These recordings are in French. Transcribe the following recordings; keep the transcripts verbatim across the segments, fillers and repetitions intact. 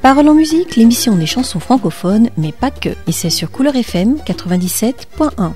Paroles en musique, l'émission des chansons francophones, mais pas que. Et c'est sur Couleur F M quatre-vingt-dix-sept point un.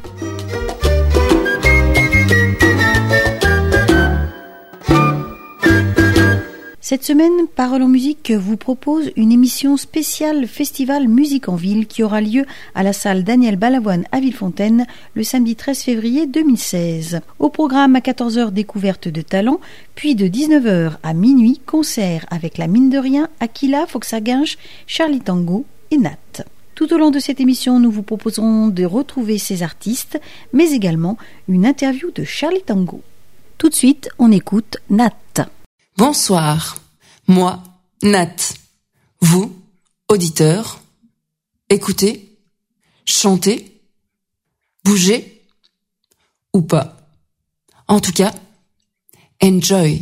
Cette semaine, Paroles en musique vous propose une émission spéciale Festival Musique en Ville qui aura lieu à la salle Daniel Balavoine à Villefontaine le samedi treize février deux mille seize. Au programme à quatorze heures, découverte de talent, puis de dix-neuf heures à minuit, concert avec la mine de rien, Aquila, Foxaguinche, Charlie Tango et Nat. Tout au long de cette émission, nous vous proposerons de retrouver ces artistes, mais également une interview de Charlie Tango. Tout de suite, on écoute Nat. Bonsoir, moi, Nat. Vous, auditeurs, écoutez, chantez, bougez ou pas. En tout cas, enjoy.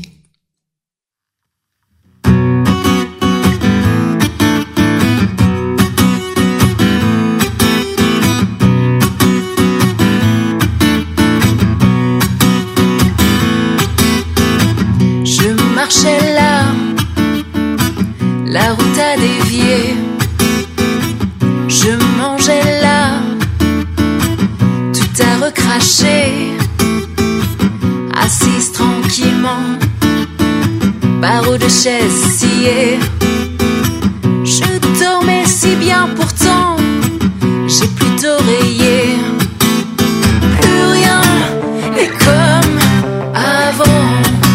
Je marchais là, la route a dévié. Je mangeais là, tout a recraché. Assise tranquillement, barreau de chaise sciée. Je dormais si bien pourtant, j'ai plutôt rayé. Plus rien n'est comme avant.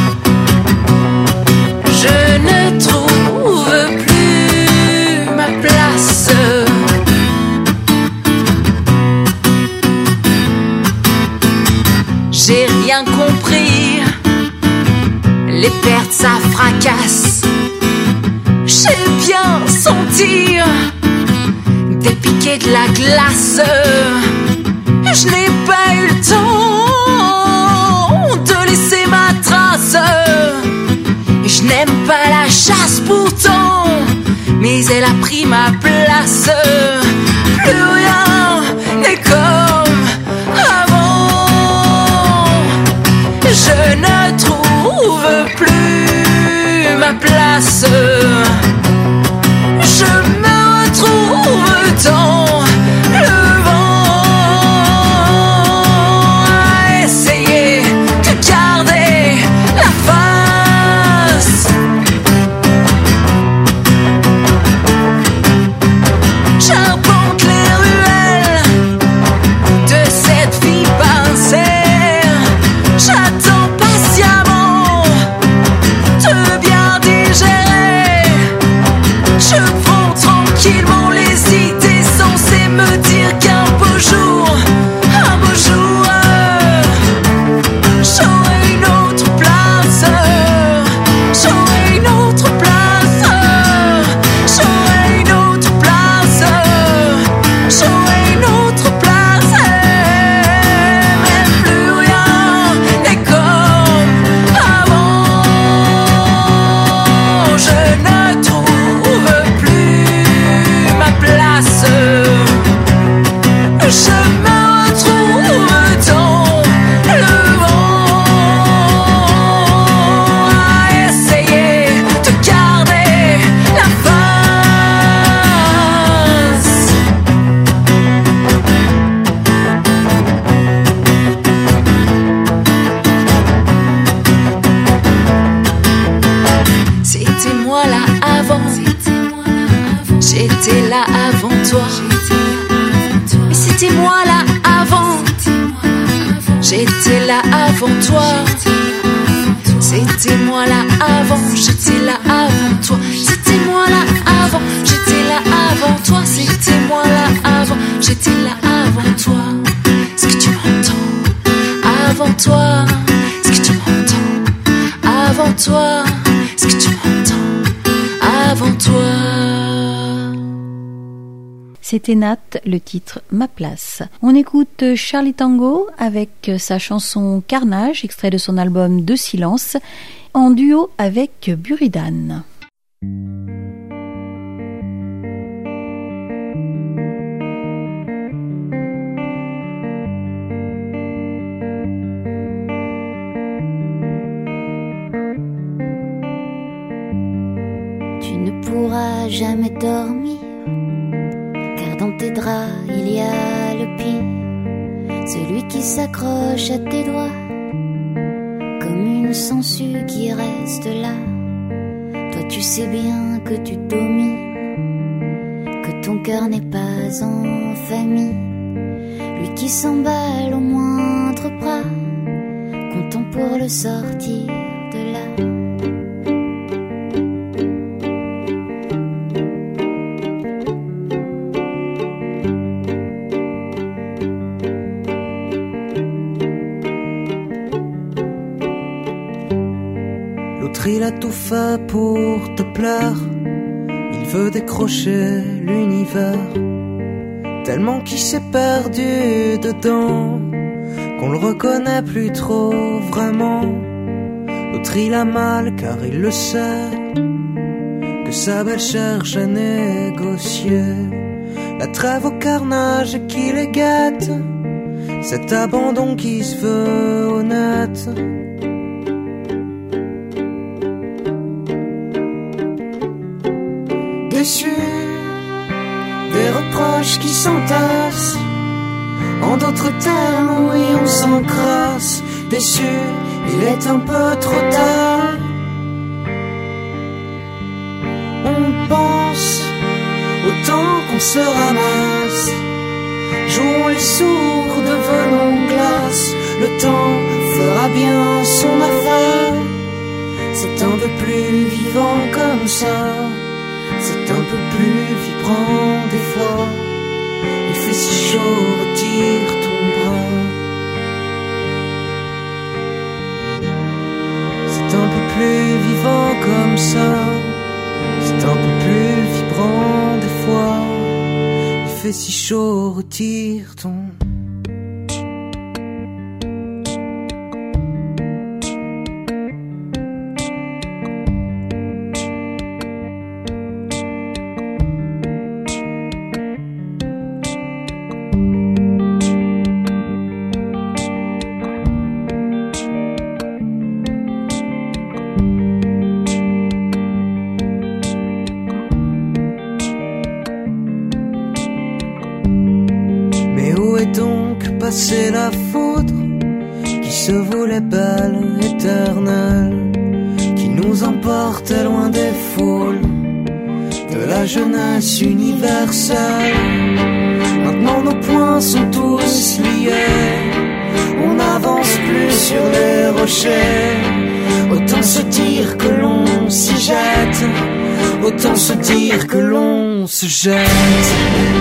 Je ne trouve plus ma place. J'ai rien compris, les pertes ça fracasse. J'ai bien senti des piquets de la glace. Je n'ai pas eu le temps de laisser ma trace. Je n'aime pas la chasse pourtant, mais elle a pris ma place. Plus rien n'est comme avant. Je ne trouve plus ma place. Je me retrouve dans le vent, à essayer de garder la face. J'arpente les ruelles de cette vie pincée. J'attends patiemment de bien digérer. Je prends tranquillement les idées censées me dire qu'un beau jour, un beau jour, j'aurai une autre place. J'aurai une autre place. J'aurai une autre place. J'aurai une autre place. Mais plus rien n'est comme avant. Je ne trouve plus ma place. Je me retrouve dans le vent, à essayer de garder la face. C'était moi là avant. J'étais là avant toi. Mais c'était moi là avant. J'étais là avant toi. C'était moi là avant. J'étais là avant toi. C'était moi là avant. J'étais là avant toi. C'était moi là avant. J'étais là avant toi. Est-ce que tu m'entends? Avant toi. Est-ce que tu m'entends? Avant toi. Est-ce que tu m'entends? Avant toi. C'était Nat, le titre Ma place. On écoute Charlie Tango avec sa chanson Carnage, extrait de son album De Silence, en duo avec Buridan. Tu ne pourras pourras jamais dormir, car dans tes draps il y a le pire, celui qui s'accroche à tes doigts comme une sangsue qui reste là. Toi tu sais bien que tu domines, que ton cœur n'est pas en famille, lui qui s'emballe au moindre bras, comptant pour le sortir de là. L'autre il a tout fait pour te plaire, il veut décrocher l'univers, tellement qu'il s'est perdu dedans qu'on le reconnaît plus trop vraiment. L'autre il a mal car il le sait, que sa belle cherche à négocier la trêve au carnage qui les guette, cet abandon qui se veut honnête. Déçu des reproches qui s'entassent, en d'autres termes, oui, on s'encrasse. Déçu, il est un peu trop tard. On pense au temps qu'on se ramasse, jouons les sourds, devenons glace. Le temps fera bien son affaire, c'est un peu plus vivant comme ça, c'est un peu plus vibrant des fois. Il fait si chaud, retire ton bras. C'est un peu plus vivant comme ça, c'est un peu plus vibrant des fois. Il fait si chaud, retire ton bras. C'est la foudre qui se voulait belle, éternelle, qui nous emportait loin des foules de la jeunesse universelle. Maintenant nos poings sont tous liés, on n'avance plus sur les rochers. Autant se dire que l'on s'y jette, autant se dire que l'on se jette.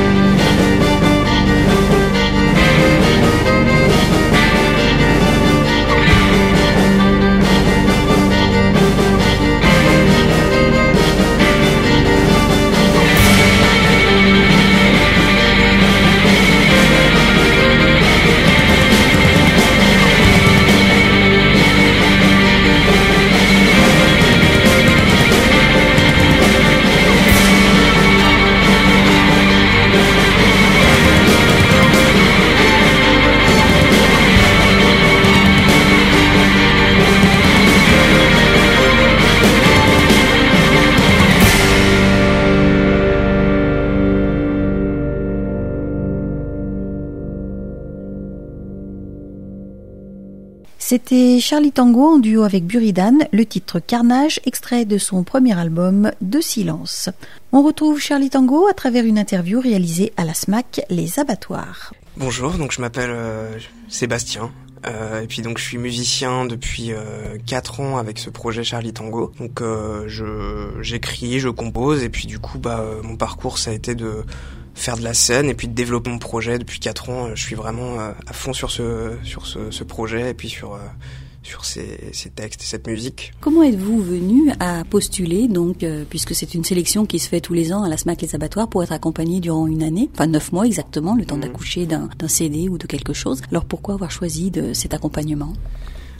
C'était Charlie Tango en duo avec Buridan, le titre Carnage, extrait de son premier album De Silence. On retrouve Charlie Tango à travers une interview réalisée à la S M A C Les Abattoirs. Bonjour, donc je m'appelle euh, Sébastien. Euh, et puis donc je suis musicien depuis euh, quatre ans avec ce projet Charlie Tango. Donc euh, je j'écris, je compose et puis du coup bah euh, mon parcours ça a été de faire de la scène et puis de développer mon projet depuis quatre ans. Je suis vraiment euh, à fond sur ce sur ce, ce projet et puis sur euh, sur ces, ces textes et cette musique. Comment êtes-vous venu à postuler, donc, euh, puisque c'est une sélection qui se fait tous les ans à la S M A C Les Abattoirs, pour être accompagné durant une année, enfin neuf mois exactement, le temps mmh. d'accoucher d'un, d'un C D ou de quelque chose. Alors pourquoi avoir choisi de cet accompagnement ?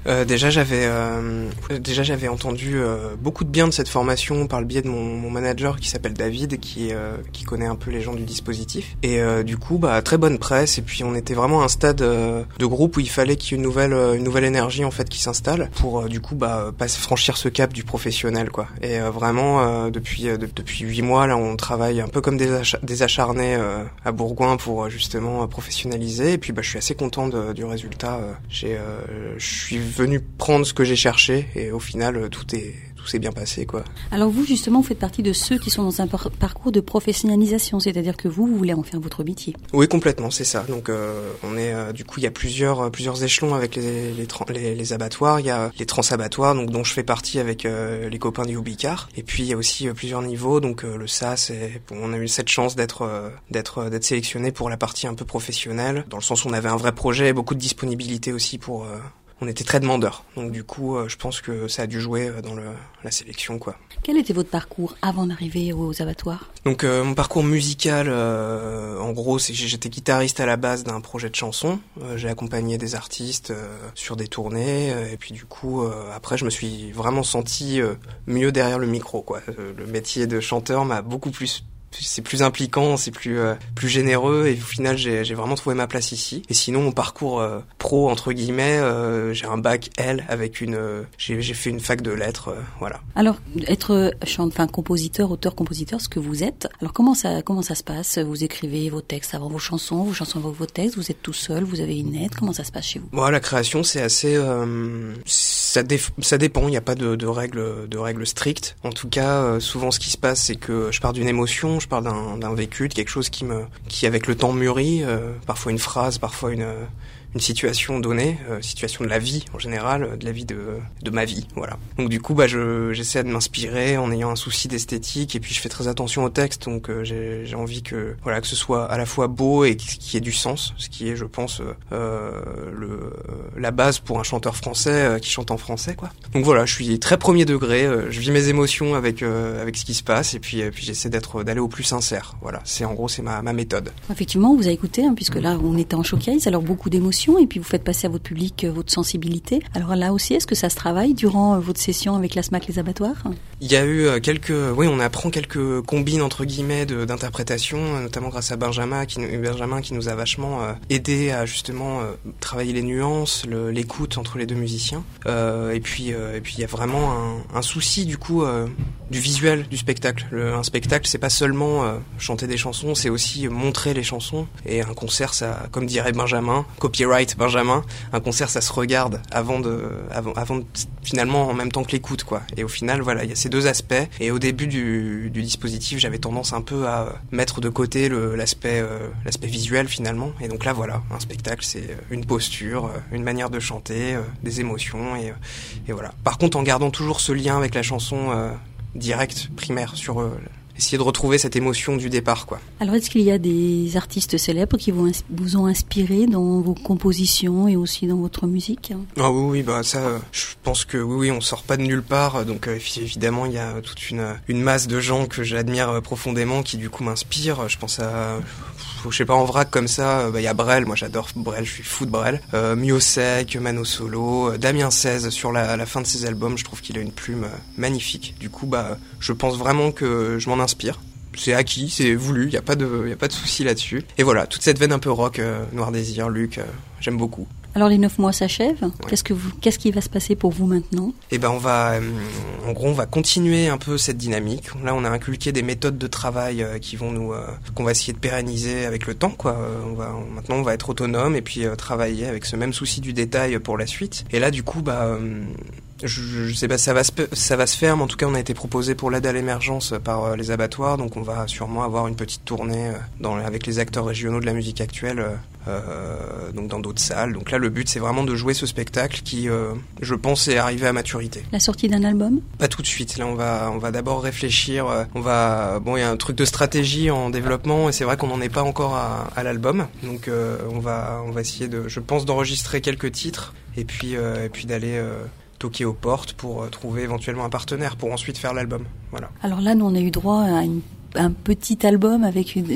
euh, Déjà, j'avais euh, déjà j'avais entendu euh, beaucoup de bien de cette formation par le biais de mon, mon manager qui s'appelle David, qui euh, qui connaît un peu les gens du dispositif. Et euh, du coup, bah très bonne presse. Et puis on était vraiment à un stade euh, de groupe où il fallait qu'il y ait une nouvelle euh, une nouvelle énergie en fait qui s'installe pour euh, du coup bah pas franchir ce cap du professionnel quoi. Et euh, vraiment euh, depuis euh, de, depuis huit mois là, on travaille un peu comme des ach- des acharnés euh, à Bourgoin pour euh, justement euh, professionnaliser. Et puis bah je suis assez content de, du résultat. Euh, j'ai euh, je suis venu prendre ce que j'ai cherché et au final euh, tout est tout s'est bien passé quoi. Alors vous justement, vous faites partie de ceux qui sont dans un par- parcours de professionnalisation, c'est-à-dire que vous, vous voulez en faire votre métier. Oui, complètement, c'est ça. Donc euh, on est euh, du coup il y a plusieurs plusieurs échelons avec les les, tra- les les abattoirs, il y a les transabattoirs donc dont je fais partie avec euh, les copains du Ubicar, et puis il y a aussi euh, plusieurs niveaux donc euh, le S A S et bon, on a eu cette chance d'être euh, d'être d'être sélectionné pour la partie un peu professionnelle dans le sens où on avait un vrai projet, beaucoup de disponibilité aussi pour euh, on était très demandeurs. Donc du coup, euh, je pense que ça a dû jouer dans le, la sélection, quoi. Quel était votre parcours avant d'arriver aux abattoirs ? Donc euh, mon parcours musical, euh, en gros, c'est j'étais guitariste à la base d'un projet de chanson. Euh, j'ai accompagné des artistes euh, sur des tournées, euh, et puis du coup, euh, après, je me suis vraiment senti euh, mieux derrière le micro, quoi. Euh, le métier de chanteur m'a beaucoup plus c'est plus impliquant, c'est plus euh, plus généreux, et au final j'ai j'ai vraiment trouvé ma place ici. Et sinon mon parcours euh, pro entre guillemets, euh, j'ai un bac L avec une euh, j'ai j'ai fait une fac de lettres, euh, voilà. Alors être chante enfin compositeur, auteur compositeur, ce que vous êtes. Alors comment ça comment ça se passe ? Vous écrivez vos textes avant vos chansons, vos chansons avant vos textes, vous êtes tout seul, vous avez une aide, comment ça se passe chez vous ? Moi, la création c'est assez euh, ça déf- ça dépend, il y a pas de de règles de règles strictes. En tout cas, euh, souvent ce qui se passe c'est que je pars d'une émotion, je parle d'un, d'un vécu, de quelque chose qui me, qui avec le temps mûrit, euh, parfois une phrase, parfois une, une situation donnée, euh, situation de la vie en général, de la vie de, de ma vie, voilà. Donc du coup, bah, je, j'essaie de m'inspirer en ayant un souci d'esthétique, et puis je fais très attention au texte, donc euh, j'ai, j'ai envie que, voilà, que ce soit à la fois beau et qui ait du sens, ce qui est, je pense, euh, le, la base pour un chanteur français euh, qui chante en français, quoi. Donc voilà, je suis très premier degré, euh, je vis mes émotions avec, euh, avec ce qui se passe, et puis, euh, puis j'essaie d'être, d'aller au plus sincère, voilà. C'est en gros, c'est ma, ma méthode. Effectivement, vous avez écouté, hein, puisque là, on était en showcase, alors beaucoup d'émotions, et puis vous faites passer à votre public euh, votre sensibilité. Alors là aussi, est-ce que ça se travaille durant euh, votre session avec la S M A C Les Abattoirs ? Il y a eu euh, quelques, oui, on apprend quelques combines entre guillemets de, d'interprétation, euh, notamment grâce à Benjamin qui, Benjamin qui nous a vachement euh, aidé à justement euh, travailler les nuances, le, l'écoute entre les deux musiciens. Euh, et puis, euh, et puis il y a vraiment un, un souci du coup euh, du visuel du spectacle. Le, un spectacle, c'est pas seulement euh, chanter des chansons, c'est aussi montrer les chansons. Et un concert, ça, comme dirait Benjamin, copyright Benjamin, un concert, ça se regarde avant de, avant, avant de, finalement en même temps que l'écoute, quoi. Et au final, voilà, il y a ces deux aspects. Et au début du, du dispositif, j'avais tendance un peu à mettre de côté le, l'aspect, euh, l'aspect visuel finalement. Et donc là, voilà, un spectacle, c'est une posture, une manière de chanter, euh, des émotions, et, et voilà. Par contre, en gardant toujours ce lien avec la chanson euh, directe, primaire, sur euh, essayer de retrouver cette émotion du départ, quoi. Alors, est-ce qu'il y a des artistes célèbres qui vous, ins- vous ont inspiré dans vos compositions et aussi dans votre musique ? Ah oui, oui, bah ça, je pense que oui, oui, on sort pas de nulle part. Donc euh, évidemment, il y a toute une une masse de gens que j'admire profondément, qui du coup m'inspirent. Je pense à, je sais pas, en vrac comme ça, bah il y a Brel. Moi, j'adore Brel, je suis fou de Brel. Euh, Miosek, Mano Solo, Damien seize sur la, la fin de ses albums. Je trouve qu'il a une plume magnifique. Du coup, bah, je pense vraiment que je m'en inspire. C'est acquis, c'est voulu, il y a pas de il y a pas de souci là-dessus. Et voilà, toute cette veine un peu rock, euh, Noir Désir, Luc, euh, j'aime beaucoup. Alors les neuf mois s'achèvent. Ouais. Qu'est-ce que vous, qu'est-ce qui va se passer pour vous maintenant ? Eh ben on va, euh, en gros, on va continuer un peu cette dynamique. Là, on a inculqué des méthodes de travail euh, qui vont nous, euh, qu'on va essayer de pérenniser avec le temps, quoi. Euh, on va, on, maintenant, on va être autonome et puis euh, travailler avec ce même souci du détail pour la suite. Et là, du coup, bah, euh, je, je sais pas, ça va se, ça va se faire, mais en tout cas, on a été proposé pour l'aide à l'émergence par euh, les abattoirs, donc on va sûrement avoir une petite tournée euh, dans, avec les acteurs régionaux de la musique actuelle. Euh, Euh, donc dans d'autres salles. Donc là, le but, c'est vraiment de jouer ce spectacle qui, euh, je pense, est arrivé à maturité. La sortie d'un album ? Pas tout de suite. Là, on va, on va d'abord réfléchir. Euh, on va, bon, il y a un truc de stratégie en développement, et c'est vrai qu'on n'en est pas encore à, à l'album. Donc, euh, on va, on va essayer de, je pense, d'enregistrer quelques titres, et puis, euh, et puis d'aller euh, toquer aux portes pour euh, trouver éventuellement un partenaire pour ensuite faire l'album. Voilà. Alors là, nous, on a eu droit à une un petit album avec une,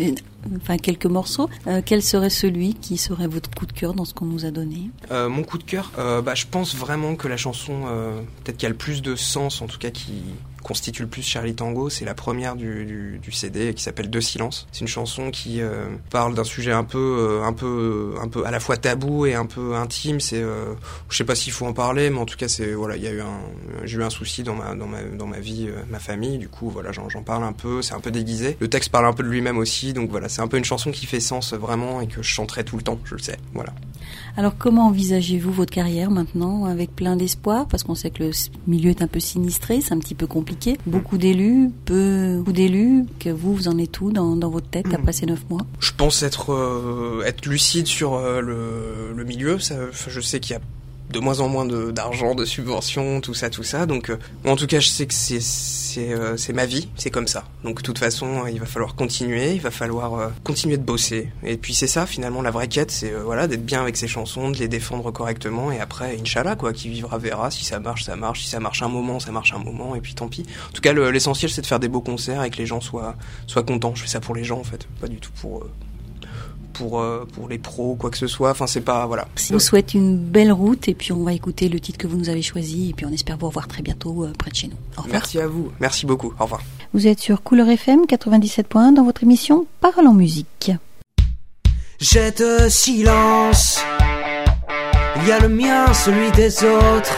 enfin quelques morceaux. Euh, quel serait celui qui serait votre coup de cœur dans ce qu'on nous a donné? euh, Mon coup de cœur, euh, bah, je pense vraiment que la chanson, euh, peut-être qui a le plus de sens, en tout cas qui constitue le plus Charlie Tango, c'est la première du, du, du C D qui s'appelle De Silence. C'est une chanson qui euh, parle d'un sujet un peu, euh, un peu, un peu à la fois tabou et un peu intime. C'est, euh, je sais pas s'il faut en parler, mais en tout cas, c'est voilà, il y a eu un, j'ai eu un souci dans ma, dans ma, dans ma vie, euh, ma famille. Du coup, voilà, j'en, j'en parle un peu. C'est un peu déguisé. Le texte parle un peu de lui-même aussi, donc voilà, c'est un peu une chanson qui fait sens vraiment et que je chanterai tout le temps. Je le sais, voilà. Alors comment envisagez-vous votre carrière maintenant avec plein d'espoir? Parce qu'on sait que le milieu est un peu sinistré, c'est un petit peu compliqué. Beaucoup d'élus, peu beaucoup d'élus, que vous, vous en êtes où dans, dans votre tête après ces neuf mois? Je pense être, euh, être lucide sur euh, le, le milieu. Ça, je sais qu'il y a de moins en moins de, d'argent, de subventions, tout ça, tout ça. Donc, euh, en tout cas, je sais que c'est, c'est, euh, c'est ma vie, c'est comme ça. Donc, de toute façon, il va falloir continuer, il va falloir euh, continuer de bosser. Et puis, c'est ça, finalement, la vraie quête, c'est euh, voilà, d'être bien avec ses chansons, de les défendre correctement. Et après, Inch'Allah, quoi, qui vivra verra. Si ça marche, ça marche. Si ça marche un moment, ça marche un moment. Et puis, tant pis. En tout cas, le, l'essentiel, c'est de faire des beaux concerts et que les gens soient, soient contents. Je fais ça pour les gens, en fait, pas du tout pour... Euh, pour euh, pour les pros, quoi que ce soit. Enfin, c'est pas, voilà. Je vous souhaite une belle route et puis on va écouter le titre que vous nous avez choisi et puis on espère vous revoir très bientôt euh, près de chez nous. Au revoir. Merci à vous. Merci beaucoup. Au revoir. Vous êtes sur Couleur F M quatre-vingt-dix-sept point un dans votre émission Parole en musique. Jette silence, il y a le mien, celui des autres.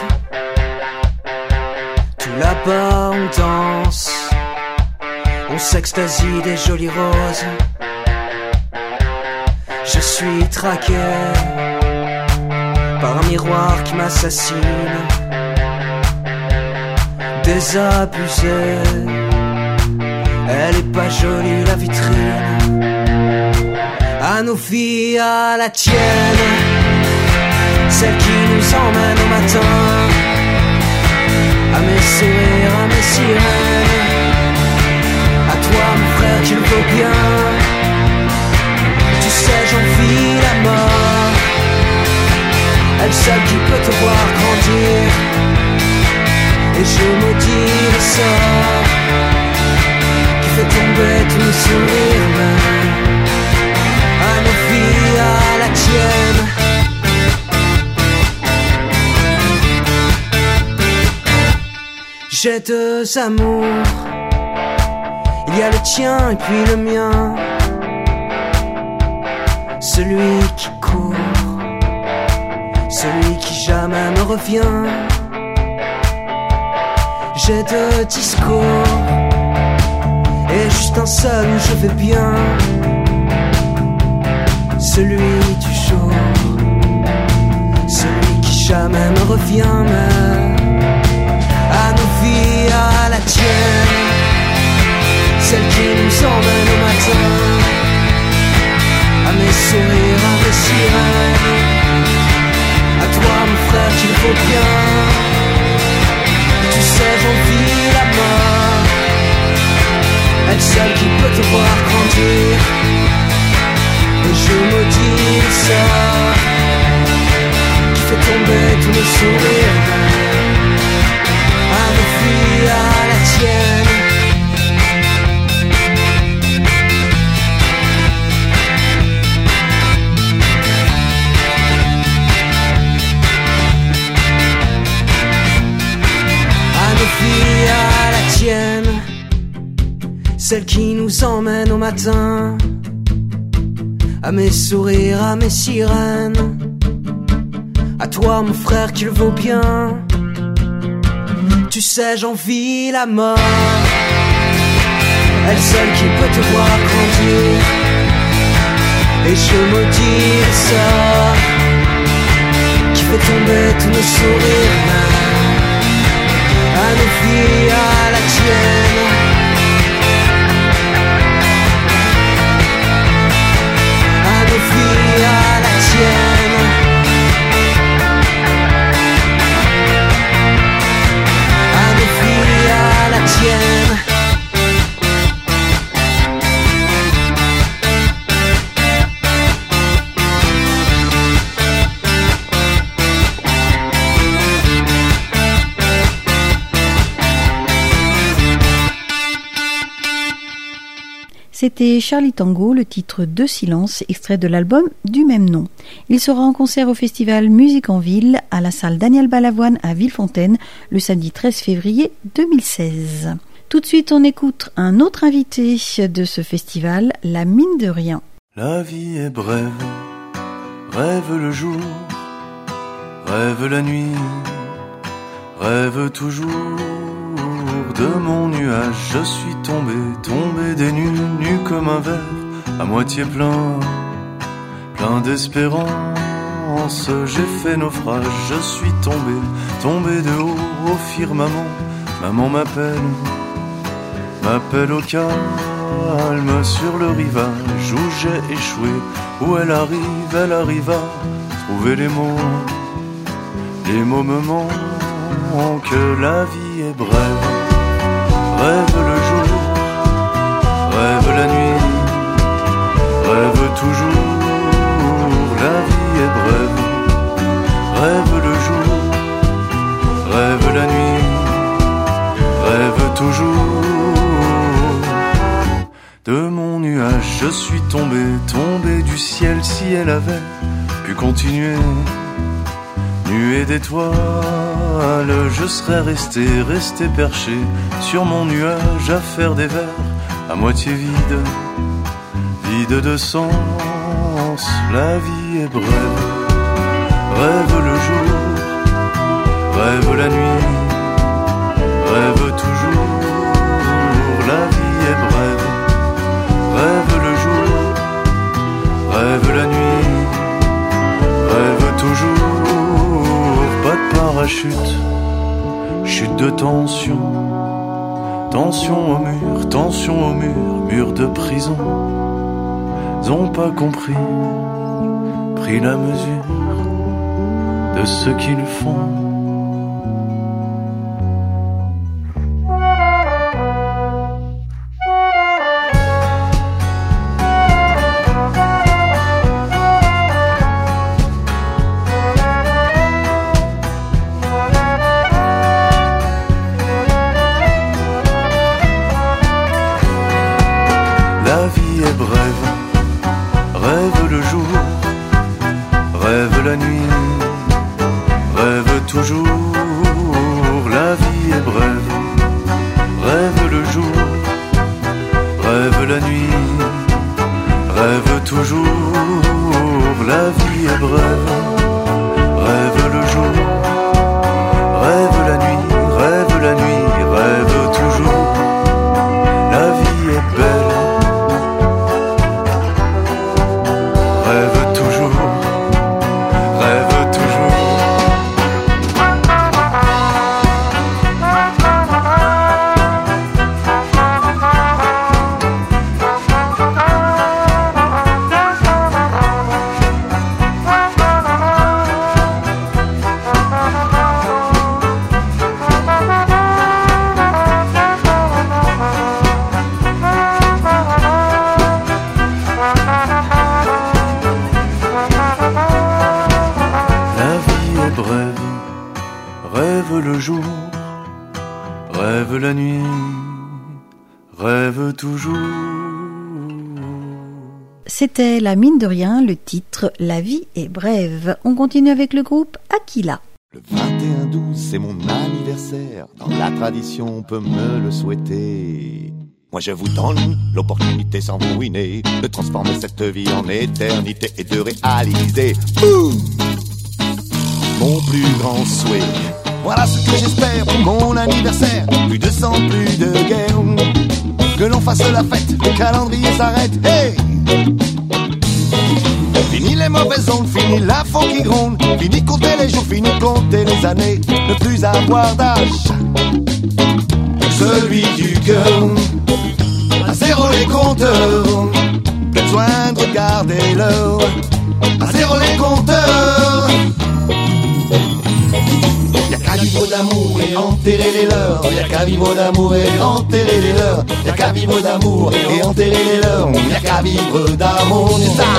Tout là-bas on danse, on s'extasie des jolies roses. Je suis traqué par un miroir qui m'assassine, désabusé. Elle est pas jolie la vitrine. À nos filles, à la tienne, celle qui nous emmène au matin, à mes sourires, à mes sirènes. À toi mon frère, tu le vaux bien. Tu sais, j'envie la mort, elle seule qui peut te voir grandir. Et je maudis le sort qui fait tomber tous nos sourires. À nos filles, à la tienne. J'ai deux amours, il y a le tien et puis le mien. Celui qui court, celui qui jamais me revient. J'ai deux discours et juste un seul où je vais bien. Celui du jour, celui qui jamais me revient. Mais à nos vies, à la tienne, celle qui nous emmène au matin, à mes sourires, à mes sirènes. À toi mon frère, tu le vaux bien. Tu sais, j'envie la mort, elle seule qui peut te voir grandir. Et je maudis le sort qui fait tomber tous nos sourires. À nos filles, à la tienne. À la tienne, celle qui nous emmène au matin, à mes sourires, à mes sirènes. À toi mon frère qui le vaut bien. Tu sais, j'envie la mort, elle seule qui peut te voir grandir. Et je maudis le sort qui fait tomber tous nos sourires. À nos filles, à la tienne. À nos filles, à la tienne. À nos filles, à la tienne. C'était Charlie Tango, le titre De Silence, extrait de l'album du même nom. Il sera en concert au festival Musique en Ville à la salle Daniel Balavoine à Villefontaine le samedi treize février deux mille seize. Tout de suite, on écoute un autre invité de ce festival, la Mine de Rien. La vie est brève, rêve le jour, rêve la nuit, rêve toujours. De mon nuage, je suis tombé, tombé des nues, nu comme un verre, à moitié plein, plein d'espérance. J'ai fait naufrage, je suis tombé, tombé de haut au firmament. Maman m'appelle, m'appelle au calme sur le rivage où j'ai échoué, où elle arrive, elle arrive à trouver les mots. Les mots me manquent, la vie est brève. Rêve le jour, rêve la nuit, rêve toujours, la vie est brève. Rêve le jour, rêve la nuit, rêve toujours. De mon nuage je suis tombé, tombé du ciel. Si elle avait pu continuer, nuée d'étoiles, je serais resté, resté perché sur mon nuage à faire des vers à moitié vide, vide de sens. La vie est brève, rêve le jour, rêve la nuit, rêve toujours. La vie est brève, rêve le jour, rêve la nuit, rêve toujours. Pas de parachute, chute de tension, tension au mur, tension au mur, mur de prison. Ils ont pas compris, pris la mesure de ce qu'ils font. C'était La Mine de Rien, le titre La vie est brève. On continue avec le groupe Aquila. Le vingt et un douze, c'est mon anniversaire. Dans la tradition, on peut me le souhaiter. Moi je vous donne l'opportunité sans vous ruiner de transformer cette vie en éternité et de réaliser Boum mon plus grand souhait. Voilà ce que j'espère pour mon anniversaire. Plus de sang, plus de guerre. Que l'on fasse la fête, le calendrier s'arrête. Hey! Fini les mauvaises ondes, fini la faute qui gronde. Fini compter les jours, fini compter les années. Ne plus avoir d'âge, celui du cœur. À zéro les compteurs, plus besoin de regarder l'heure. À zéro les compteurs. Y'a qu'à vivre d'amour et enterrer les leurs. Y'a qu'à vivre d'amour et enterrer les leurs. Y'a qu'à vivre d'amour et enterrer les leurs. Y'a qu'à vivre d'amour, c'est ça.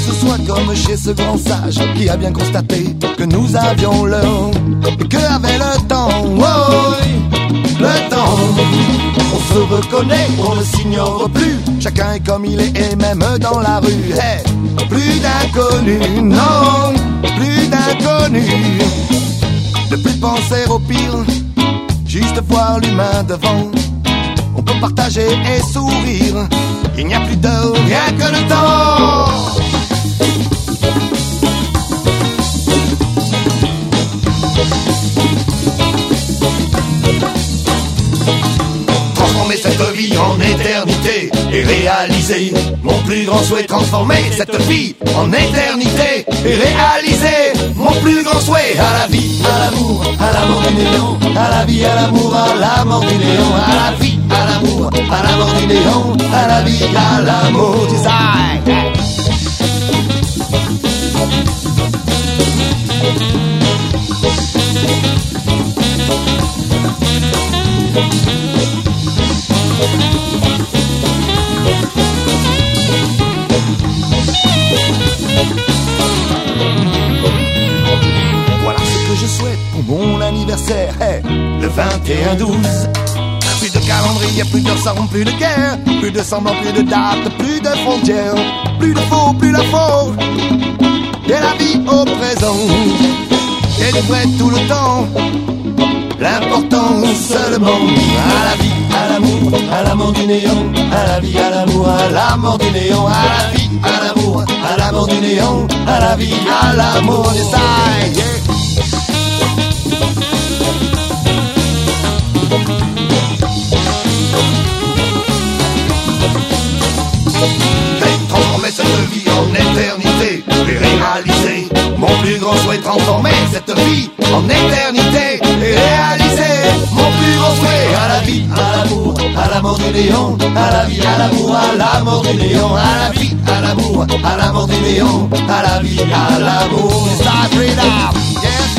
ce soit comme chez ce grand sage qui a bien constaté que nous avions l'heure et que avait le temps. Oh, oui, le temps. On se reconnaît, on ne s'ignore plus. Chacun est comme il est et même dans la rue. Hey, plus d'inconnus, non, plus d'inconnus. Ne plus penser au pire, juste voir l'humain devant. On peut partager et sourire. Il n'y a plus d'heure, rien que le temps. Transformer cette vie en éternité et réaliser mon plus grand souhait. Transformer cette vie en éternité et réaliser mon plus grand souhait. À la vie, à l'amour, à la mort du néant. À la vie, à l'amour, à la mort du néant. À la vie, à l'amour, à la mort du néant. À la vie, à l'amour du néant. Voilà ce que je souhaite pour mon anniversaire, hey, le vingt et un douze. Plus de calendrier, plus de sang, plus de guerre, plus de semblant, plus de date, plus de frontières, plus de faux, plus la faute, et la vie au présent, et du vrai tout le temps. L'important seulement à la vie, à l'amour, à la mort du néant. À la vie, à l'amour, à la mort du néant. À la vie, à l'amour, à la mort du néant. À la vie, à l'amour du néant. Yeah. Hey, transformer cette vie en éternité et réaliser mon plus grand souhait. Transformer cette vie en éternité et réaliser mon plus grand souhait. À la vie, à l'amour, à la mort du néant. À la vie, à l'amour, à la mort du néant. À la vie, à l'amour, à la mort du néant. À la vie, à l'amour. Start it up, yes.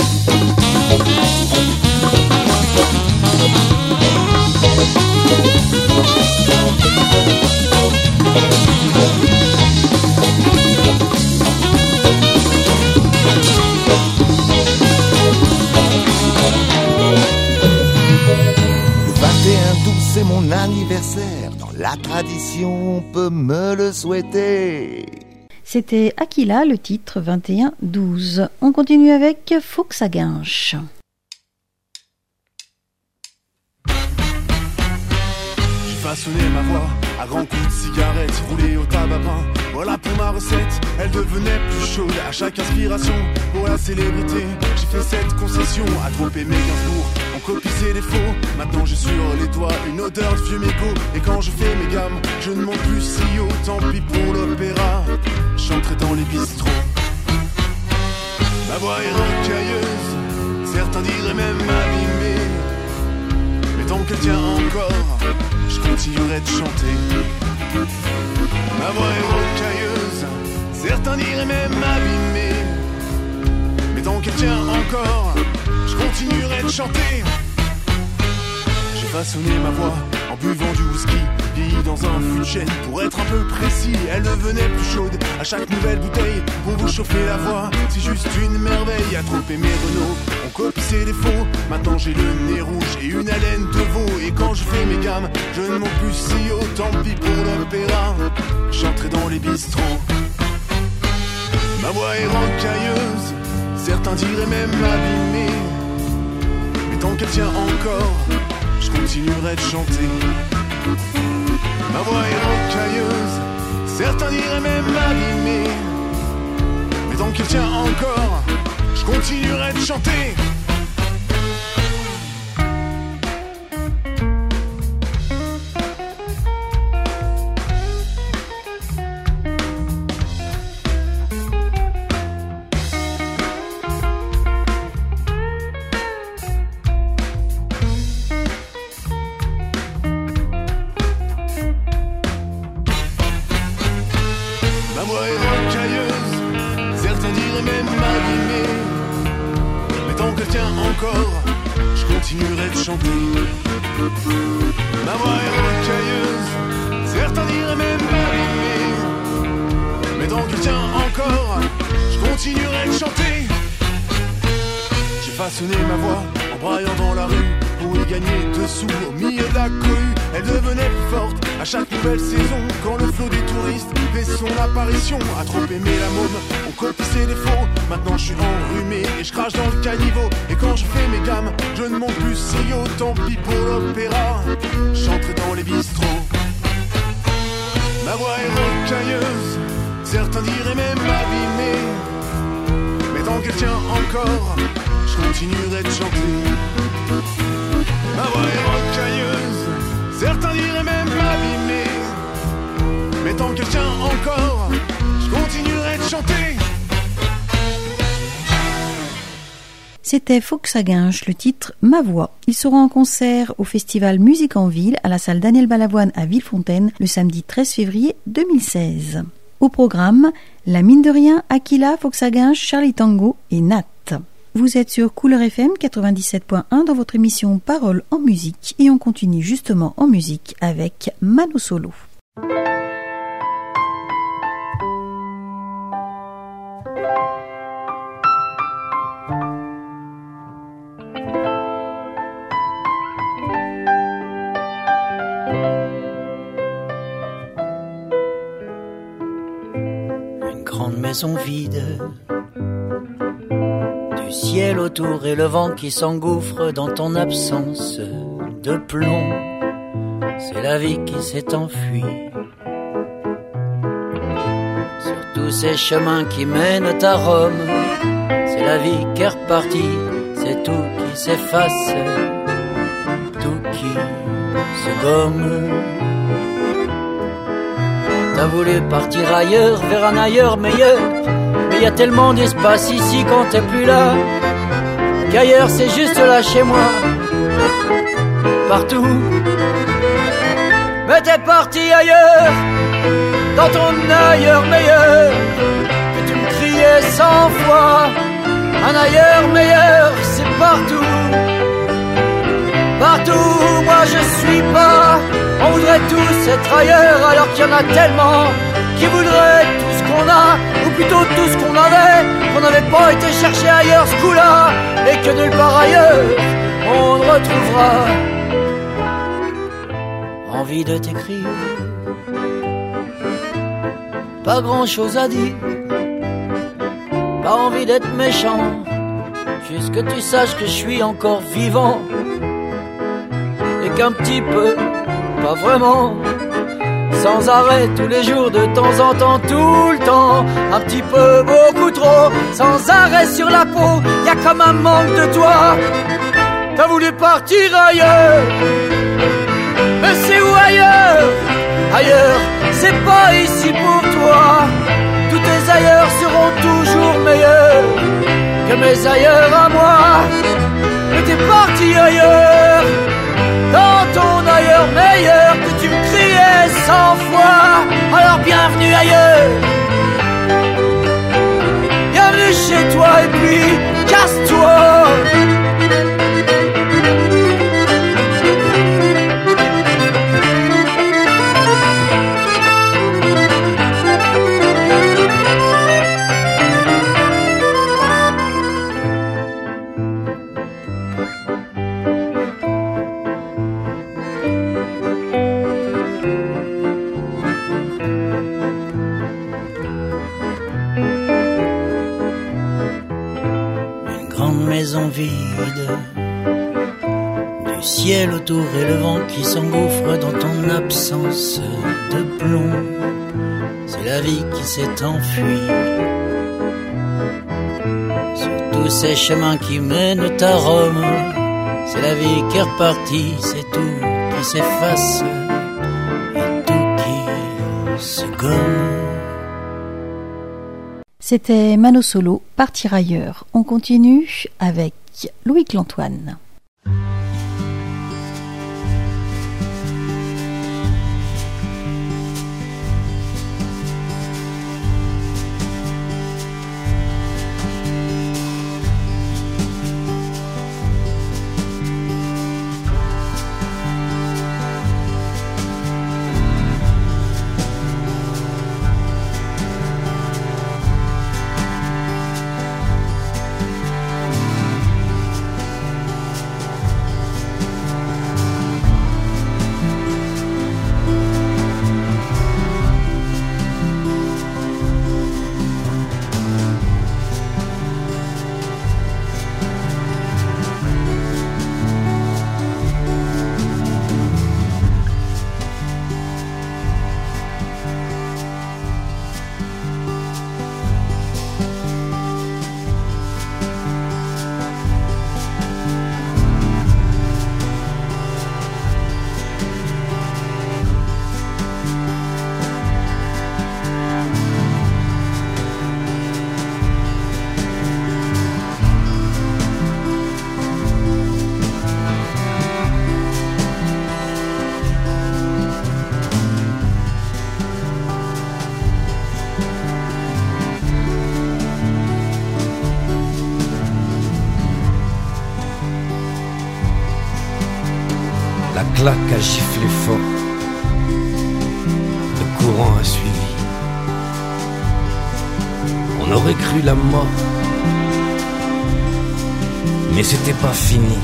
C'est mon anniversaire, dans la tradition on peut me le souhaiter. C'était Aquila, le titre vingt et un douze. On continue avec Faut que ça guinche. J'ai façonné ma voix à grands coups de cigarette, roulé au tabac peint. Voilà pour ma recette, elle devenait plus chaude à chaque inspiration. Pour la célébrité, j'ai fait cette concession à trop aimer Gainsbourg. On copie ses défauts, maintenant j'ai sur les doigts une odeur de vieux mégot. Et quand je fais mes gammes, je ne monte plus si haut. Tant pis pour l'opéra, je chanterai dans les bistrots. Ma voix est rocailleuse, certains diraient même abîmée. Mais tant qu'elle tient encore, je continuerai de chanter. Ma voix est rocailleuse, certains diraient même abîmée. Mais tant qu'elle tient encore, je continuerai de chanter. J'ai façonné ma voix en buvant du whisky, vieilli dans un fût de chêne. Pour être un peu précis, elle devenait plus chaude à chaque nouvelle bouteille. Pour vous chauffer la voix, c'est juste une merveille. À trop aimer Renault, on copie ses défauts. Maintenant j'ai le nez rouge et une haleine de veau. Et quand je fais mes gammes, je ne monte plus si haut. Tant pis pour l'opéra, je chanterai dans les bistrots. Ma voix est rocailleuse, certains diraient même abîmée. Mais tant qu'elle tient encore, je continuerai de chanter. Ma voix est rocailleuse, certains diraient même abîmée. Mais tant qu'elle tient encore, je continuerai de chanter. mais tant qu'il tient encore, je continuerai de chanter. J'ai façonné ma voix en braillant dans la rue pour y gagner deux sous au milieu de la cohue. Elle devenait plus forte à chaque nouvelle saison quand le flot des touristes fait son apparition. À trop aimer la môme, on copie ses défauts. Maintenant je suis enrhumé et je crache dans le caniveau. Et quand je fais mes gammes, je ne monte plus C I O. Tant pis pour l'opéra, je chanterai dans les bistrots. Ma voix est rocailleuse, certains diraient même abîmée, mais tant qu'elle tient encore, je continuerai de chanter. Ma voix est rocailleuse, certains diraient même abîmée, mais tant qu'elle tient encore, je continuerai de chanter. C'était Fox à Guinche, le titre Ma Voix. Ils seront en concert au festival Musique en Ville à la salle Daniel Balavoine à Villefontaine le samedi treize février deux mille seize. Au programme, La Mine de Rien, Aquila, Fox à Guinche, Charlie Tango et Nat. Vous êtes sur Couleur F M quatre-vingt-dix-sept point un dans votre émission Paroles en musique et on continue justement en musique avec Mano Solo. Maison vide, du ciel autour et le vent qui s'engouffre dans ton absence de plomb. C'est la vie qui s'est enfuie sur tous ces chemins qui mènent à Rome. C'est la vie qui est repartie, c'est tout qui s'efface, tout qui se gomme. T'as voulu partir ailleurs, vers un ailleurs meilleur, mais y a tellement d'espace ici quand t'es plus là, qu'ailleurs c'est juste là chez moi, partout. Mais t'es parti ailleurs, dans ton ailleurs meilleur, que tu me criais cent fois. Un ailleurs meilleur, c'est partout, partout. Moi je suis pas. On voudrait tous être ailleurs alors qu'il y en a tellement qui voudraient tout ce qu'on a, ou plutôt tout ce qu'on avait, qu'on n'avait pas été chercher ailleurs ce coup-là, et que nulle part ailleurs on ne retrouvera. Envie de t'écrire, pas grand-chose à dire, pas envie d'être méchant, juste que tu saches que je suis encore vivant, et qu'un petit peu, pas vraiment, sans arrêt tous les jours, de temps en temps, tout le temps, un petit peu, beaucoup trop, sans arrêt sur la peau, y a comme un manque de toi. T'as voulu partir ailleurs, mais c'est où ailleurs? Ailleurs, c'est pas ici pour toi. Tous tes ailleurs seront toujours meilleurs que mes ailleurs à moi. Mais t'es parti ailleurs, dans ton ailleurs meilleur, que tu me criais cent fois. Alors bienvenue ailleurs, bienvenue chez toi et puis casse-toi. Maison vide, du ciel autour et le vent qui s'engouffre dans ton absence de plomb. C'est la vie qui s'est enfuie sur tous ces chemins qui mènent à Rome. C'est la vie qui est repartie, c'est tout qui s'efface et tout qui se gomme. C'était Mano Solo, Partir ailleurs. On continue avec Loïc Lantoine. La claque a giflé fort, le courant a suivi. On aurait cru la mort, mais c'était pas fini.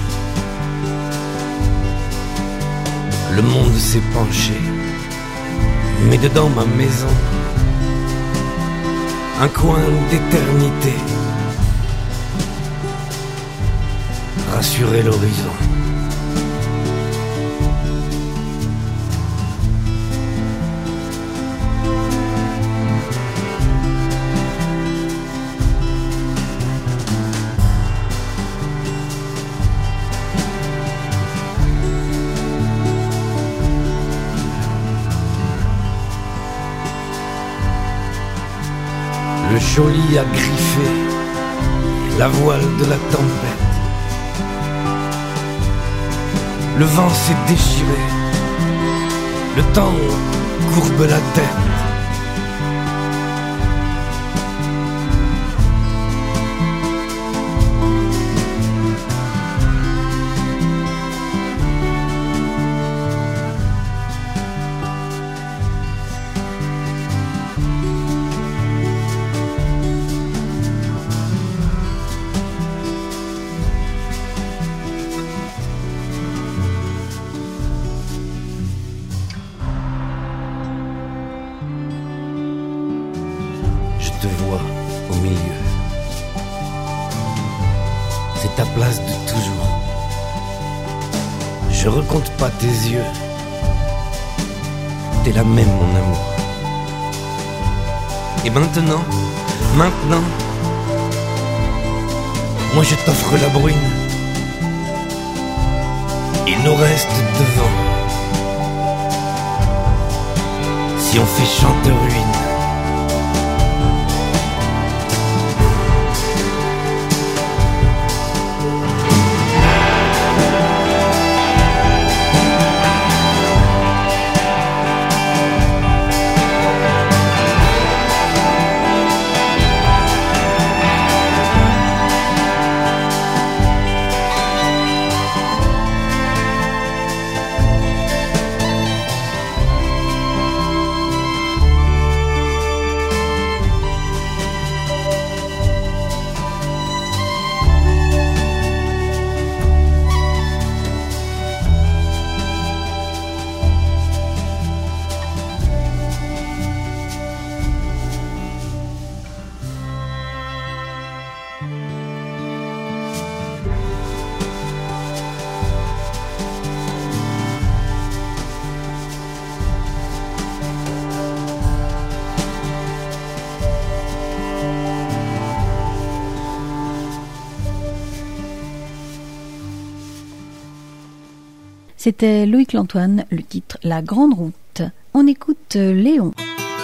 Le monde s'est penché, mais dedans ma maison, un coin d'éternité rassurait l'horizon. Le Joli a griffé la voile de la tempête. Le vent s'est déchiré, le temps courbe la tête. Je te vois au milieu. C'est ta place de toujours. Je recompte pas tes yeux. T'es la même, mon amour. Et maintenant, maintenant, moi je t'offre la bruine. Il nous reste devant. Si on fait chante ruine. C'était Loïc Lantoine, le titre La Grande Route. On écoute Léon.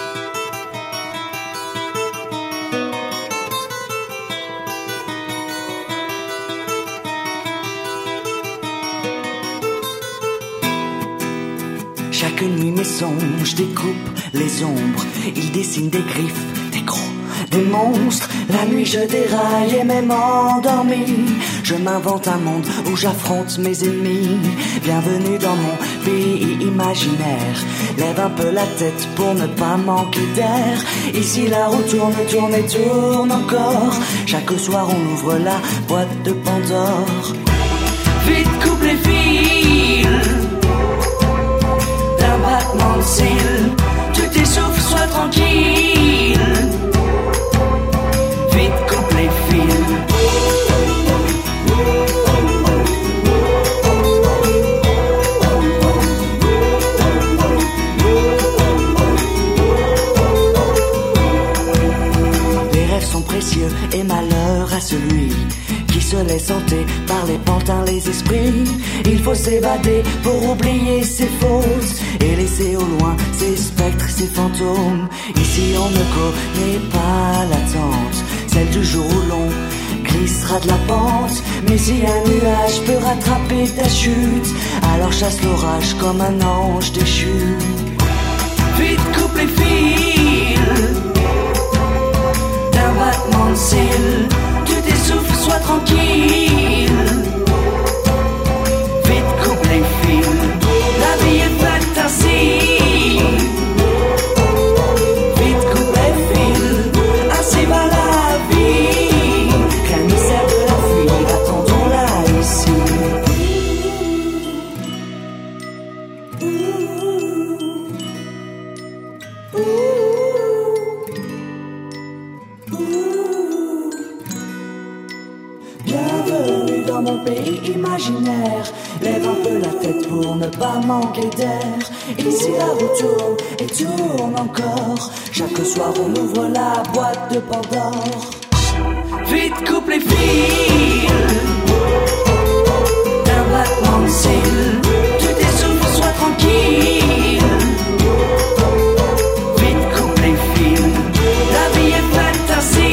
Chaque nuit mes songes découpent les ombres, ils dessinent des griffes, des crocs, des monstres. La nuit je déraille et même endormi, je m'invente un monde où j'affronte mes ennemis. Bienvenue dans mon pays imaginaire, lève un peu la tête pour ne pas manquer d'air. Ici la roue tourne, tourne et tourne encore, chaque soir on ouvre la boîte de Pandore. Vite coupe les fils d'un battement de cils, tu t'essouffles, sois tranquille. Vite coupe les fils. Les rêves sont précieux et malheur à celui qui se laisse hanter par les pantins, les esprits. Il faut s'évader pour oublier ses fautes et laisser au loin ses spectres, ses fantômes. Ici on ne connaît pas l'attente, celle du jour où l'on glissera de la pente. Mais si un nuage peut rattraper ta chute, alors chasse l'orage comme un ange déchu. Vite coupe les fils d'un battement de cils, tu t'essouffles, sois tranquille. Vite coupe les fils. imaginaire. Lève un peu la tête pour ne pas manquer d'air. Ici la roue tourne et tourne encore. Chaque soir on ouvre la boîte de Pandore. Vite coupe les fils d'un battement de cils. Tu t'essouffles, sois tranquille. Vite coupe les fils, la vie est faite ainsi.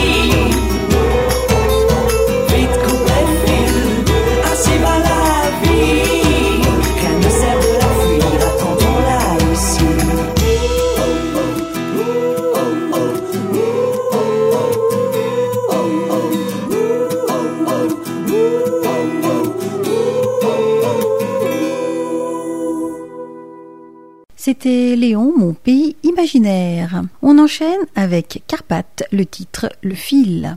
Vite coupe les fils, ainsi va la vie. Rien ne sert de la fuir, attendons-la ici. C'était Léon, mon pays imaginaire. On enchaîne avec Carpath, le titre Le fil.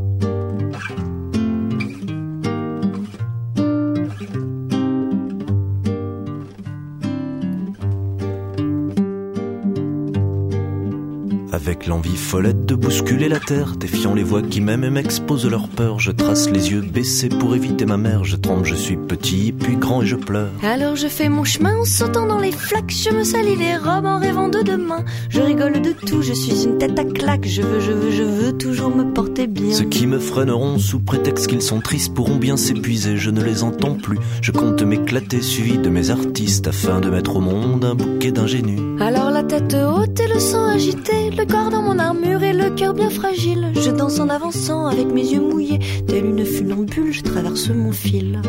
Avec l'envie follette de bousculer la terre, défiant les voix qui m'aiment et m'exposent leur peur, je trace les yeux baissés pour éviter ma mère. Je tremble, je suis petit, puis grand et je pleure. Alors je fais mon chemin en sautant dans les flaques. Je me salis les robes en rêvant de demain. Je rigole de tout, je suis une tête à claque. Je veux, je veux, je veux toujours me porter bien. Ceux qui me freineront sous prétexte qu'ils sont tristes pourront bien s'épuiser, je ne les entends plus. Je compte m'éclater suivi de mes artistes afin de mettre au monde un bouquet d'ingénus. Alors la tête haute et le sang agité, le corps dans mon armure et le cœur bien fragile. Je danse en avançant avec mes yeux mouillés. Telle une funambule, je traverse mon fil.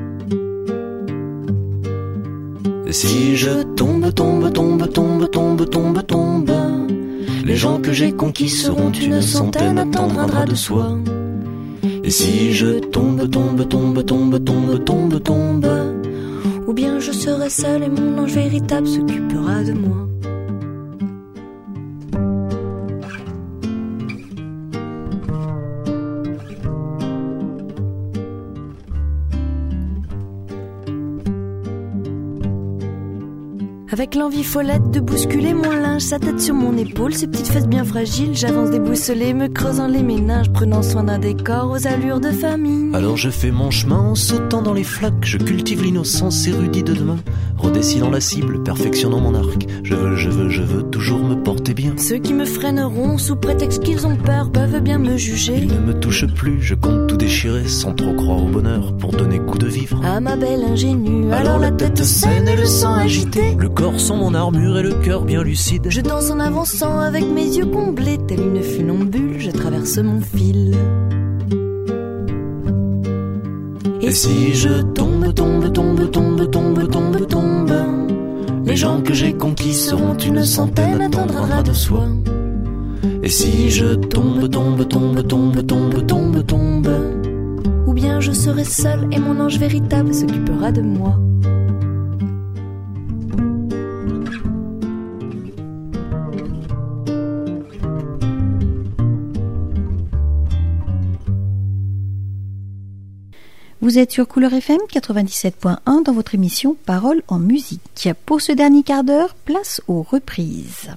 Et si je tombe, tombe, tombe, tombe, tombe, tombe, tombe, les gens que j'ai conquis seront une centaine, attendre un drap de soie. Et si je tombe, tombe, tombe, tombe, tombe, tombe, tombe, ou bien je serai seul et mon ange véritable s'occupera de moi. Avec l'envie follette de bousculer mon linge, sa tête sur mon épaule, ses petites fesses bien fragiles, j'avance déboussolée, me creusant les méninges, prenant soin d'un décor aux allures de famille. Alors je fais mon chemin en sautant dans les flaques, je cultive l'innocence érudit de demain, redessinant la cible, perfectionnant mon arc. Je veux, je veux, je veux toujours me porter bien. Ceux qui me freineront sous prétexte qu'ils ont peur peuvent bien me juger. Ils ne me touchent plus, je compte tout déchirer sans trop croire au bonheur pour donner coup de vivre à ma belle ingénue. Alors, Alors la tête saine et le sang agité, le corps sans mon armure et le cœur bien lucide. Je danse en avançant avec mes yeux comblés, telle une funambule, je traverse mon fil. Et, et si je tombe, tombe, tombe, tombe, tombe, tombe, tombe, les gens que j'ai conquis seront une centaine, attendre un drap de soie. Et si je tombe, tombe, tombe, tombe, tombe, tombe, tombe, ou bien je serai seul et mon ange véritable s'occupera de moi. Vous êtes sur Couleur F M quatre-vingt-dix-sept point un dans votre émission Paroles en musique. Pour ce dernier quart d'heure, place aux reprises.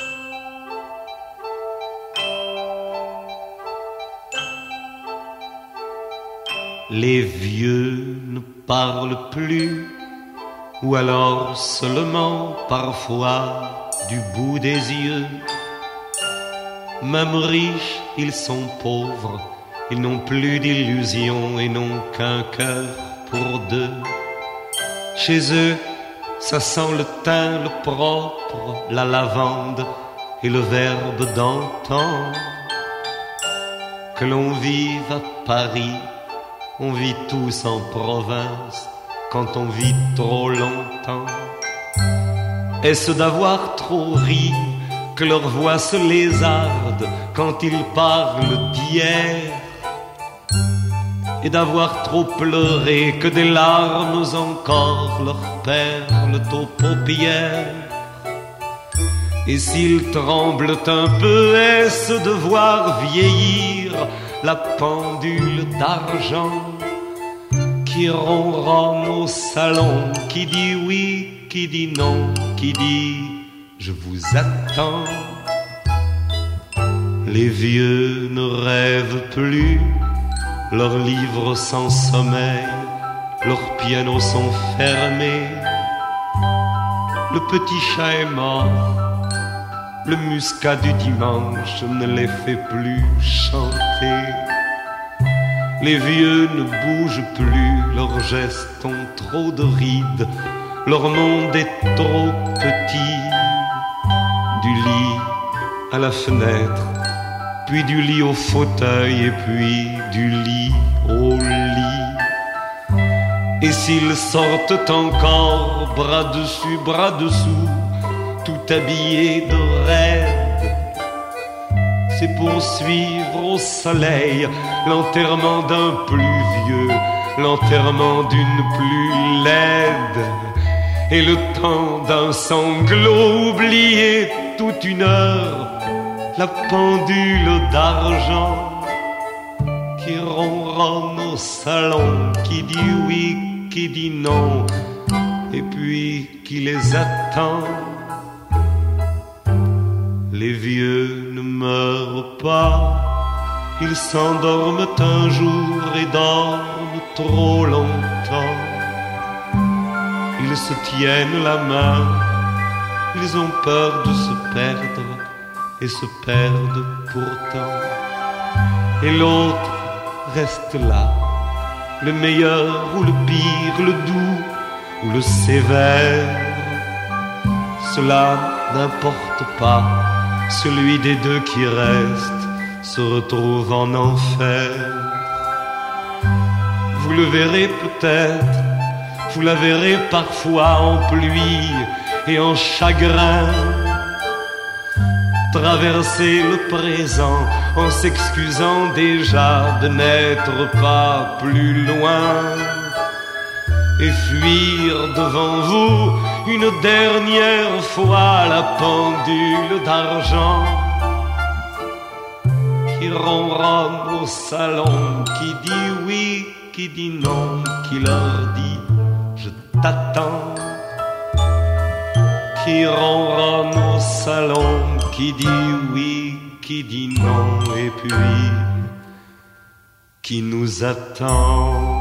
Les vieux ne parlent plus, ou alors seulement parfois du bout des yeux. Même riches, ils sont pauvres. Ils n'ont plus d'illusions et n'ont qu'un cœur pour deux. Chez eux, ça sent le thym, le propre, la lavande et le verbe d'antan. Que l'on vive à Paris, on vit tous en province quand on vit trop longtemps. Est-ce d'avoir trop ri que leur voix se lézarde quand ils parlent d'hier? Et d'avoir trop pleuré que des larmes encore leur perlent aux paupières? Et s'ils tremblent un peu, est-ce de voir vieillir la pendule d'argent qui ronronne au salon, qui dit oui, qui dit non, qui dit je vous attends? Les vieux ne rêvent plus, leurs livres sans sommeil leurs pianos sont fermés. Le petit chat est mort, le muscat du dimanche ne les fait plus chanter. Les vieux ne bougent plus, leurs gestes ont trop de rides, leur monde est trop petit. Du lit à la fenêtre, puis du lit au fauteuil et puis du lit au lit. Et s'ils sortent encore, bras dessus, bras dessous, tout habillés de raide, c'est pour suivre au soleil l'enterrement d'un plus vieux, l'enterrement d'une plus laide, et le temps d'un sanglot oublié toute une heure, la pendule d'argent qui ronronne au salon, qui dit oui, qui dit non, et puis qui les attend. Les vieux ne meurent pas, ils s'endorment un jour et dorment trop longtemps. Ils se tiennent la main, ils ont peur de se perdre et se perdent pourtant. Et l'autre reste là, le meilleur ou le pire, le doux ou le sévère. Cela n'importe pas, celui des deux qui reste se retrouve en enfer. Vous le verrez peut-être, vous la verrez parfois en pluie et en chagrin, traverser le présent en s'excusant déjà de n'être pas plus loin, et fuir devant vous une dernière fois la pendule d'argent qui ronronne au salon, qui dit oui, qui dit non, qui leur dit je t'attends, qui ronronne au salon, qui dit oui, qui dit non, et puis qui nous attend.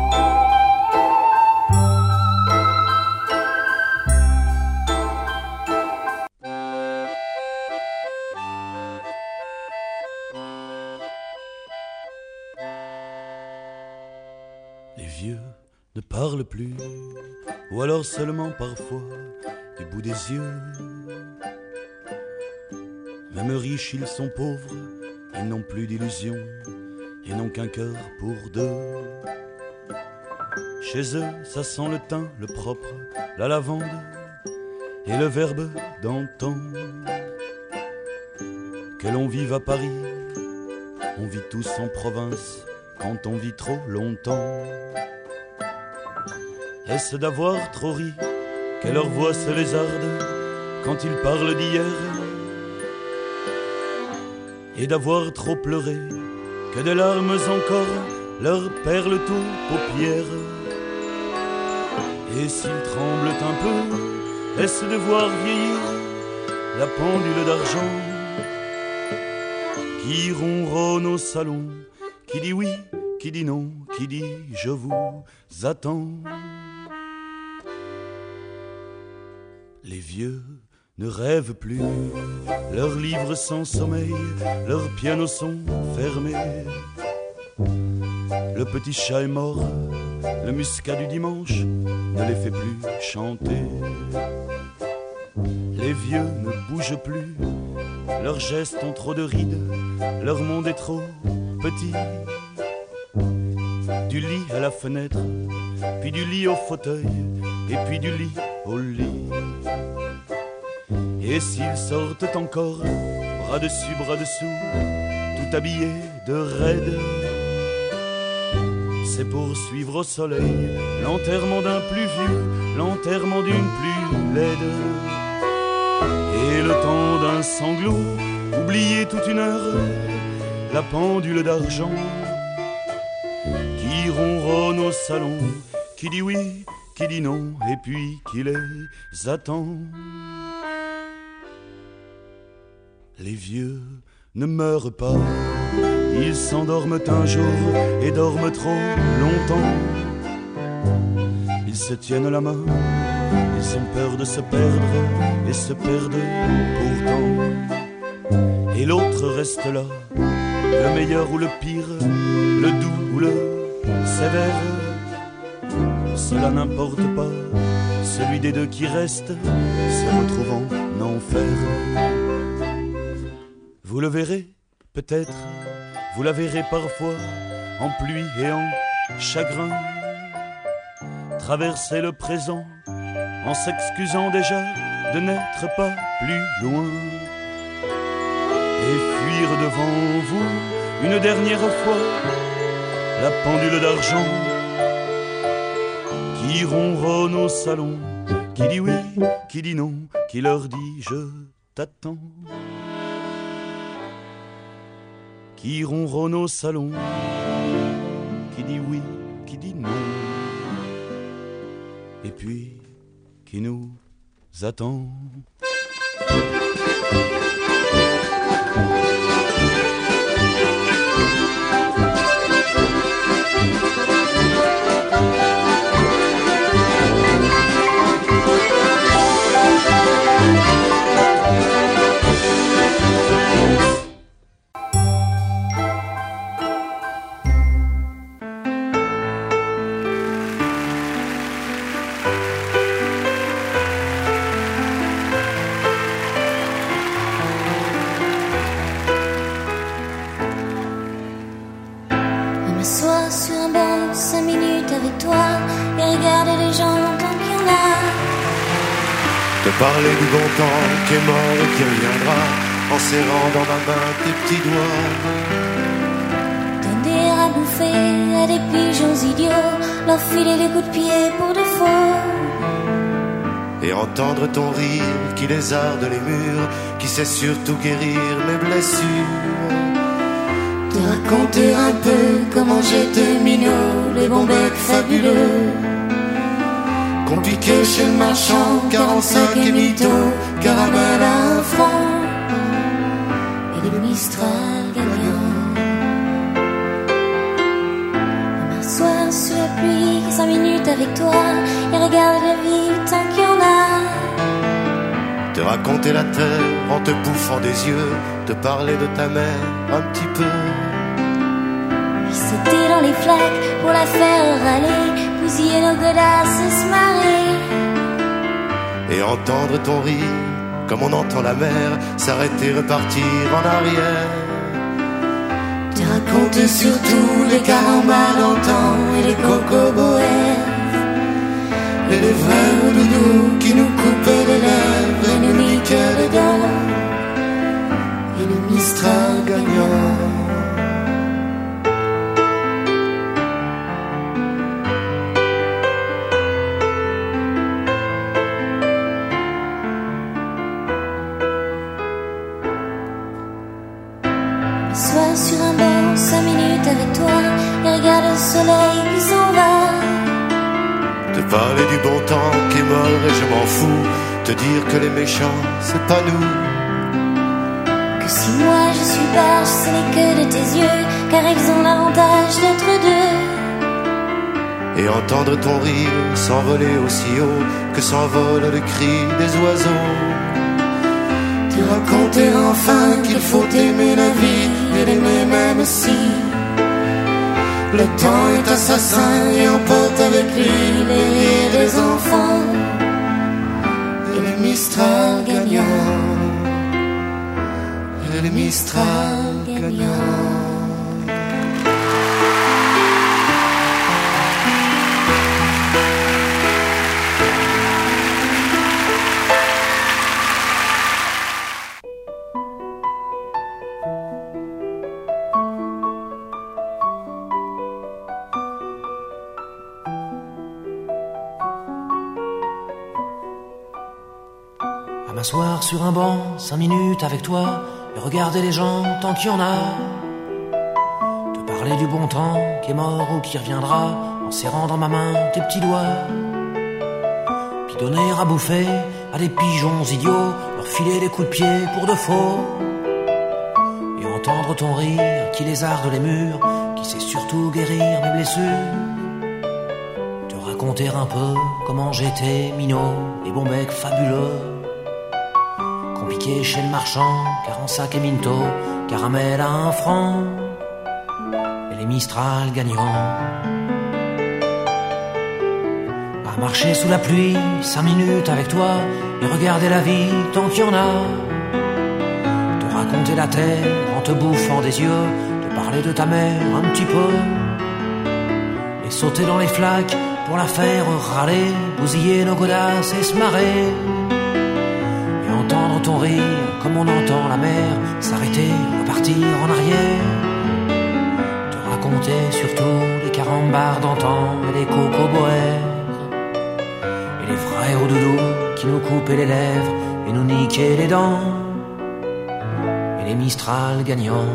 Les vieux ne parlent plus, ou alors seulement parfois du bout des yeux. Même riches, ils sont pauvres, ils n'ont plus d'illusions et n'ont qu'un cœur pour deux. Chez eux, ça sent le thym, le propre, la lavande et le verbe d'antan. Que l'on vive à Paris, on vit tous en province quand on vit trop longtemps. Est-ce d'avoir trop ri que leur voix se lézarde quand ils parlent d'hier, et d'avoir trop pleuré que des larmes encore leur perlent aux paupières? Et s'ils tremblent un peu, est-ce de voir vieillir la pendule d'argent qui ronronne au salon, qui dit oui, qui dit non, qui dit je vous attends? Les vieux ne rêvent plus, leurs livres sans sommeil, leurs pianos sont fermés. Le petit chat est mort, le muscat du dimanche ne les fait plus chanter. Les vieux ne bougent plus, leurs gestes ont trop de rides, leur monde est trop petit. Du lit à la fenêtre, puis du lit au fauteuil, et puis du lit au lit. Et s'ils sortent encore, bras dessus, bras dessous, tout habillés de raide, c'est pour suivre au soleil l'enterrement d'un plus vieux, l'enterrement d'une plus laide. Et le temps d'un sanglot, oublié toute une heure, la pendule d'argent qui ronronne au salon, qui dit oui, qui dit non, et puis qui les attend. Les vieux ne meurent pas, ils s'endorment un jour et dorment trop longtemps. Ils se tiennent la main, ils ont peur de se perdre et se perdent pourtant. Et l'autre reste là, le meilleur ou le pire, le doux ou le sévère. Cela n'importe pas, celui des deux qui reste se retrouve en enfer. Vous le verrez, peut-être, vous la verrez parfois, en pluie et en chagrin, traverser le présent, en s'excusant déjà de n'être pas plus loin, et fuir devant vous, une dernière fois, la pendule d'argent, qui ronronne au salon, qui dit oui, qui dit non, qui leur dit je t'attends. Qui ronronne au salon, qui dit oui, qui dit non, et puis qui nous attend. Parler du bon temps qui est mort et qui reviendra, en serrant dans ma main tes petits doigts. Donner à bouffer à des pigeons idiots, leur filer des coups de pied pour de faux. Et entendre ton rire qui lézarde les murs, qui sait surtout guérir mes blessures. Te raconter un peu comment j'étais minot, les bons becs fabuleux. Compliqué chez le marchand, quarante-cinq et mytho, caramel à un franc, et le Mistral gagnant. On m'assoit sur la pluie, cinq minutes avec toi, et regarde la vie tant qu'il y en a. Te raconter la terre en te bouffant des yeux, te parler de ta mère un petit peu. Et sauter dans les flaques pour la faire râler, bousiller nos godasses et se marrer. Et entendre ton rire, comme on entend la mer, s'arrêter, repartir en arrière. Te raconter surtout les carambars d'antan et les cocoboères. Et les vrais doudous qui nous coupaient les lèvres et nous niquaient les dents. Et le Mistral gagnant. Sur un banc, cinq minutes avec toi, et regarde le soleil qui s'en va. Te parler du bon temps qui est mort et je m'en fous, te dire que les méchants c'est pas nous. Que si moi je suis barge, ce n'est que de tes yeux, car ils ont l'avantage d'être deux. Et entendre ton rire s'envoler aussi haut que s'envole le cri des oiseaux. Te raconter enfin qu'il faut aimer la vie et l'aimer même si le temps est assassin et emporte avec lui les rires des enfants. Et le Mistral gagnant, et le Mistral gagnant. M'asseoir sur un banc, cinq minutes avec toi, et regarder les gens tant qu'il y en a. Te parler du bon temps qui est mort ou qui reviendra, en serrant dans ma main tes petits doigts. Puis donner à bouffer à des pigeons idiots, leur filer des coups de pied pour de faux. Et entendre ton rire qui lézarde les murs, qui sait surtout guérir mes blessures. Te raconter un peu comment j'étais minot et bon bec fabuleux. Compliqué chez le marchand, car en sac et minto, caramel à un franc, et les Mistral gagnants. À marcher sous la pluie, cinq minutes avec toi, et regarder la vie tant qu'il y en a. Te raconter la terre en te bouffant des yeux, te parler de ta mère un petit peu, et sauter dans les flaques pour la faire râler, bousiller nos godasses et se marrer. Et entendre ton rire comme on entend la mer s'arrêter, repartir en arrière. Te raconter surtout les carambars d'antan et les cocoboères, et les frères au doudou qui nous coupaient les lèvres et nous niquaient les dents, et les Mistral gagnants.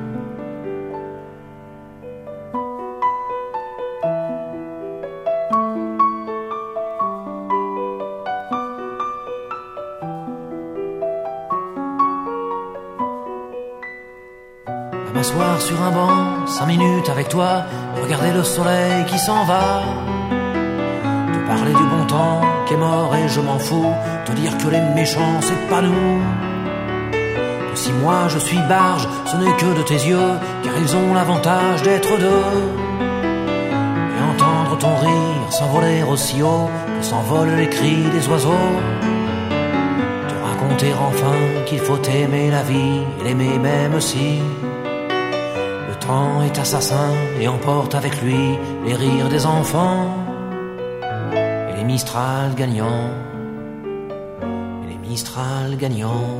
M'asseoir sur un banc, cinq minutes avec toi, regarder le soleil qui s'en va, te parler du bon temps qui est mort et je m'en fous, te dire que les méchants c'est pas nous, que si moi je suis barge, ce n'est que de tes yeux, car ils ont l'avantage d'être deux, et entendre ton rire s'envoler aussi haut que s'envolent les cris des oiseaux, te raconter enfin qu'il faut aimer la vie et l'aimer même si le temps est assassin et emporte avec lui les rires des enfants, et les Mistral gagnants, et les Mistral gagnants.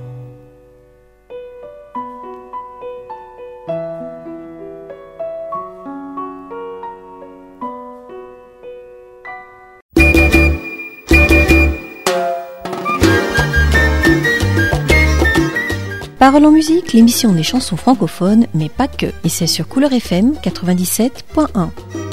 Parole en musique, l'émission des chansons francophones, mais pas que. Et c'est sur Couleur F M quatre-vingt-dix-sept point un.